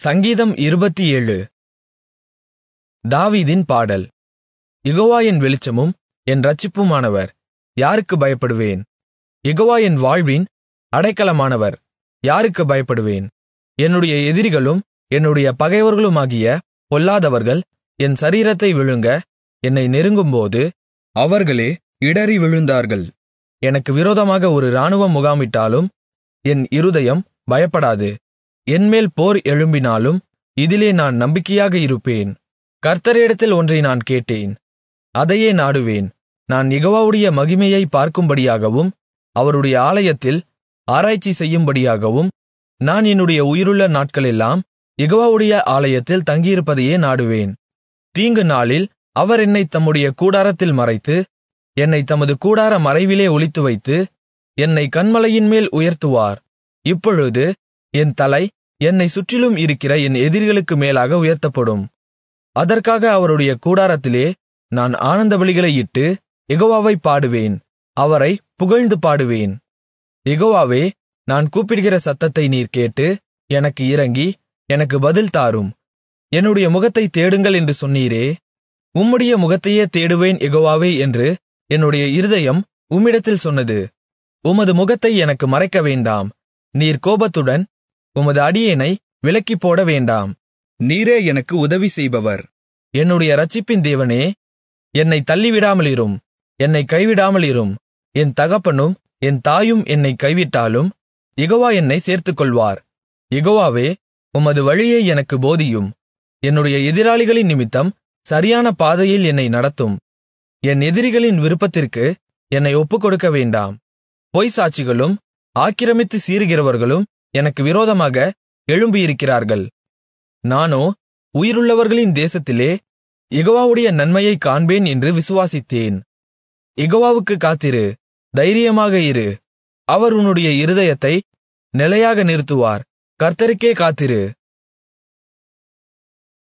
சங்கீதம் 27. தாவீதின் பாடல். யெகோவா என் வெளிச்சமும் என் இரட்சிப்புமானவர், யாருக்குப் பயப்படுவேன்? யெகோவா என் வாழ்வின் அடைக்கலமானவர், யாருக்குப் பயப்படுவேன்? என்னுடைய எதிரிகளும் என்னுடைய பகைவர்களுமாகிய பொல்லாதவர்கள் என் சரீரத்தை விழுங்க என்னை நெருங்கும்போது, அவர்களே இடறி விழுந்தார்கள். எனக்கு விரோதமாக ஒரு இராணுவம் முகாமிட்டாலும் என் இருதயம் பயப்படாது. என்மேல் போர் எழும்பினாலும் இதிலே நான் நம்பிக்கையாக இருப்பேன். கர்த்தரிடத்தில் ஒன்றை நான் கேட்டேன், அதையே நாடுவேன். நான் யெகோவாவுடைய மகிமையைப் பார்க்கும்படியாகவும் அவருடைய ஆலயத்தில் ஆராய்ச்சி செய்யும்படியாகவும் நான் என்னுடைய உயிருள்ள நாட்களெல்லாம் யெகோவாவுடைய ஆலயத்தில் தங்கியிருப்பதையே நாடுவேன். தீங்கு நாளில் அவர் என்னைத் தம்முடைய கூடாரத்தில் மறைத்து, என்னைத் தமது கூடார மறைவிலே ஒளித்துவைத்து, என்னைக் கன்மலையின்மேல் உயர்த்துவார். இப்பொழுது என் தலை என்னைச் சுற்றிலும் இருக்கிற என் எதிரிகளுக்கு மேலாக உயர்த்தப்படும். அதற்காக அவருடைய கூடாரத்திலே நான் ஆனந்தபலிகளை இட்டு யெகோவாவைப் பாடுவேன், அவரைப் புகழ்ந்து பாடுவேன். யெகோவாவே, நான் கூப்பிடுகிற சத்தத்தை நீர் கேட்டு எனக்கு இரங்கி எனக்கு பதில் தாரும். என்னுடைய முகத்தைத் தேடுங்கள் என்று சொன்னீரே, உம்முடைய முகத்தையே தேடுவேன் யெகோவாவே என்று என்னுடைய இருதயம் உம்மிடத்தில் சொன்னது. உமது முகத்தை எனக்கு மறைக்க வேண்டாம். நீர் கோபத்துடன் உமது அடியேனை விலக்கிப்போட வேண்டாம். நீரே எனக்கு உதவி செய்பவர். என்னுடைய இரட்சிப்பின் தேவனே, என்னைத் தள்ளிவிடாமலிரும், என்னைக் கைவிடாமலிரும். என் தகப்பனும் என் தாயும் என்னைக் கைவிட்டாலும் யெகோவா என்னைச் சேர்த்துக்கொள்வார். யெகோவாவே, உமது வழியை எனக்குப் போதியும். என்னுடைய எதிராளிகளின் நிமித்தம் சரியான பாதையில் என்னை நடத்தும். என் எதிரிகளின் விருப்பத்திற்கு என்னை ஒப்புக்கொடுக்க வேண்டாம். பொய்ச்சாட்சிகளும் ஆக்கிரமித்து சீறுகிறவர்களும் எனக்கு விரோதமாக எழும்பியிருக்கிறார்கள். நானோ உயிருள்ளவர்களின் தேசத்திலே யெகோவாவுடைய நன்மையைக் காண்பேன் என்று விசுவாசித்தேன். யெகோவாவுக்குக் காத்திரு, தைரியமாக இரு. அவர் உன்னுடைய இருதயத்தை நிலையாக நிறுத்துவார். கர்த்தருக்கே காத்திரு.